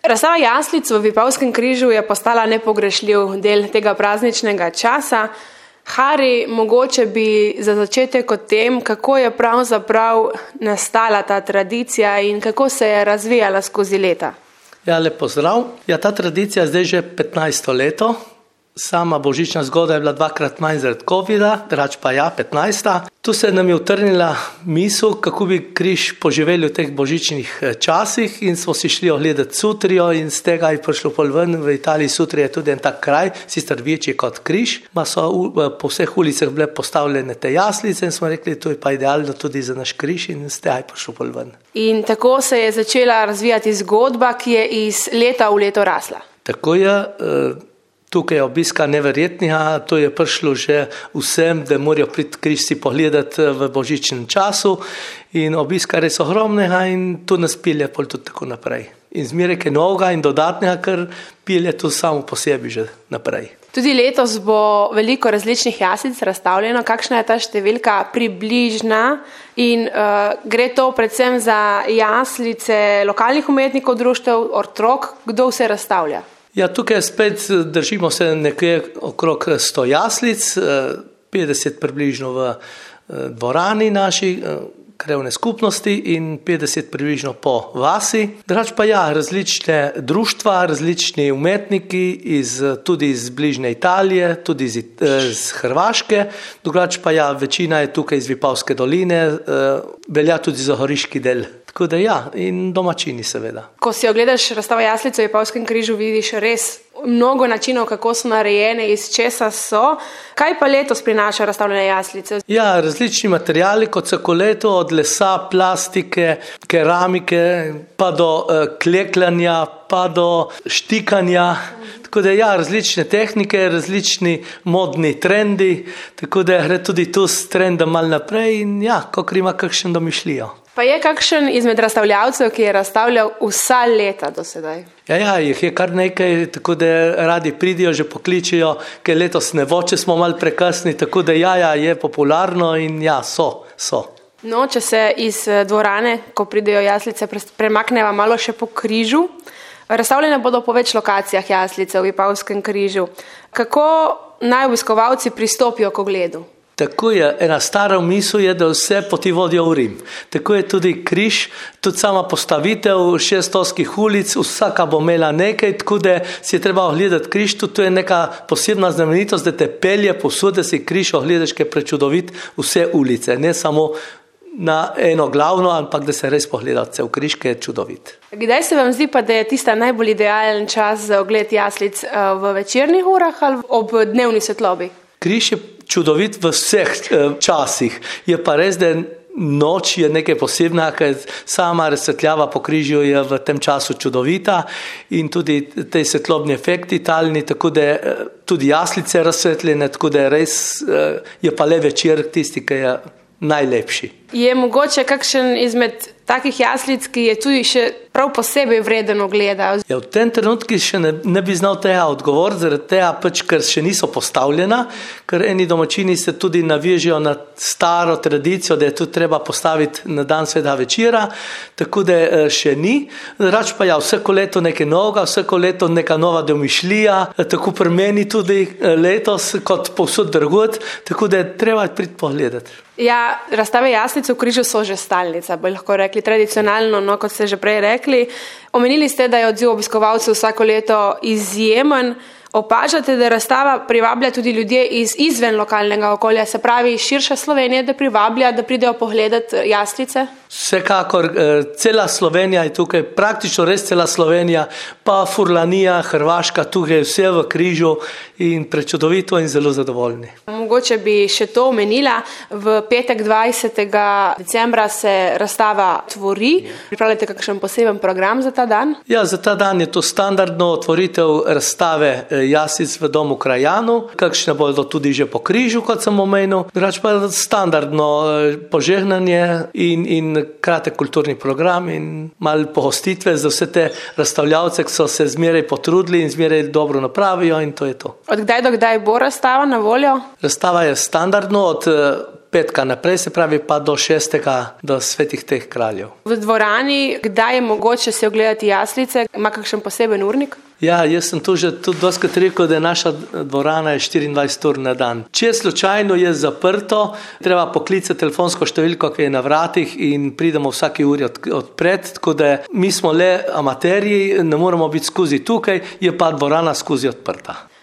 Razstava jaslic v Vipavskem križu je postala nepogrešljiv del tega prazničnega časa. Hari, mogoče bi za začetek o tem, kako je pravzaprav nastala ta tradicija in kako se je razvijala skozi leta. Ja, lep pozdrav. Ja, ta tradicija je zdaj že 15. leto. Sama božična zgoda je bila 2-krat manj zaradi covida, drugače pa ja, 15. Tu se nam je utrnila misel, kako bi križ poživeli v teh božičnih časih in smo si šli ogledati Sutrijo in z tega je prišlo pol ven. V Italiji Sutrija je tudi en tak kraj, sicer večji kot križ. So po vseh ulicah bile postavljene te jaslice in smo rekli, to je pa idealno tudi za naš križ in z tega je prišlo pol ven. In tako se je začela razvijati zgodba, ki je iz leta v leto rasla. Tako je. Tukaj je obiska neverjetnega, to je prišlo že vsem, da morajo priti križ si pogledati v božičnem času in obiska res ogromnega in to nas pilje pol tudi tako naprej. In zmeraj je novega in dodatnega, ker pilje to samo po sebi že naprej. Tudi letos bo veliko različnih jaslic razstavljeno. Kakšna je ta številka približna in gre to predvsem za jaslice lokalnih umetnikov, društev, otrok, kdo vse razstavlja? Ja, tukaj spet držimo se nekje okrog 100 jaslic, 50 približno v dvorani naši krajevne skupnosti in 50 približno po vasi. Drugače pa ja, različne društva, različni umetniki tudi iz bližnje Italije, tudi iz Hrvaške. Drugače pa ja, večina je tukaj iz Vipavske doline, velja tudi za goriški del. Tako da ja, in domačini seveda. Ko si ogledaš razstavo jaslic v Vipavskem križu, vidiš res mnogo načinov, kako so narejene, iz česa so. Kaj pa letos prinaša razstavljene jaslice? Ja, različni materiali, kot vsako leto, od lesa, plastike, keramike, pa do klekljanja, pa do štikanja. Tako da ja, različne tehnike, različni modni trendi, tako da gre tudi tu s trendom malo naprej in ja, kakor ima kakšen domišljijo. Pa je kakšen izmed razstavljavcev, ki je razstavljal vsa leta do sedaj? Ja, jih je kar nekaj, tako da radi pridijo, že pokličijo, ker letos ne bo, če smo malo prekasni, tako da ja, je popularno in ja, so. No, če se iz dvorane, ko pridejo jaslice, premakneva malo še po križu, razstavljene bodo po več lokacijah jaslice v Vipavskem križu. Kako naj obiskovalci pristopijo k ogledu? Tako je, ena stara misel je, da vse poti vodijo v Rim. Tako je tudi križ, tudi sama postavitev 6 ozkih ulic, vsaka bo imela nekaj, tako da si je treba ogledati križ, to je neka posebna znamenitost, da te pelje posod, da si križ ogledaš, ki je prečudovit vse ulice, ne samo na eno glavno, ampak da se res pogleda cel križ, ki je čudovit. Kdaj se vam zdi pa, da je tista najbolj idealen čas za ogled jaslic, v večernih urah ali ob dnevni svetlobi? Križ je čudovit v vseh časih. Je pa res, da noč je nekaj posebna, ker sama razsvetljava po križu je v tem času čudovita in tudi te svetlobni efekti talni, tako da tudi jaslice razsvetljene, tako da res je pa le večer tisti, ki je najlepši. Je mogoče kakšen izmed takih jaslic, ki je tudi še prav posebej vreden ogleda? Ja, v tem trenutku še ne bi znal tega odgovoriti, zaradi tega ker še niso postavljena, ker eni domačini se tudi navežejo na staro tradicijo, da je tu treba postaviti na dan svetega večera, tako da še ni. Drugače pa ja, vsako leto nekaj novega, vsako leto neka nova domišljija, tako pri meni tudi letos, kot povsod drugod, tako da je treba priti pogledati. Ja, razstave jaslic v križu so že stalnica, bi lahko rekli tradicionalno, no, kot ste že prej rekli. Omenili ste, da je odziv obiskovalcev vsako leto izjemen. Opažate, da razstava privablja tudi ljudje izven lokalnega okolja, se pravi širša Slovenija, da privablja, da pridejo pogledati jaslice? Vsekakor, cela Slovenija je tukaj, praktično res cela Slovenija, pa Furlanija, Hrvaška, tukaj vse v križu in prečudovito in zelo zadovoljni. Mogoče bi še to omenila, v petek 20. decembra se razstava tvori. Pripravljate kakšen poseben program za ta dan? Ja, za ta dan je to standardno otvoritev razstave jaslic v domu krajanu, kakšne bodo tudi že po križu, kot sem omenil, drugače pa standardno požegnanje in kratek kulturni program in malo pohostitve za vse te razstavljavce, ki so se zmeraj potrudili in zmeraj dobro napravijo in to je to. Od kdaj do kdaj bo razstava na voljo? Razstava je standardno od petka naprej, se pravi pa do 6. do svetih teh kraljev. V dvorani, kdaj je mogoče se ogledati jaslice, ima kakšen poseben urnik? Ja, jaz sem tu že tudi doskrat rekel, da je naša dvorana 24 ur na dan. Če slučajno je zaprto, treba poklicati telefonsko številko, ki je na vratih in pridemo vsaki uri odpred, tako da mi smo le amaterji, ne moremo biti skozi tukaj, je pa dvorana skozi odprta.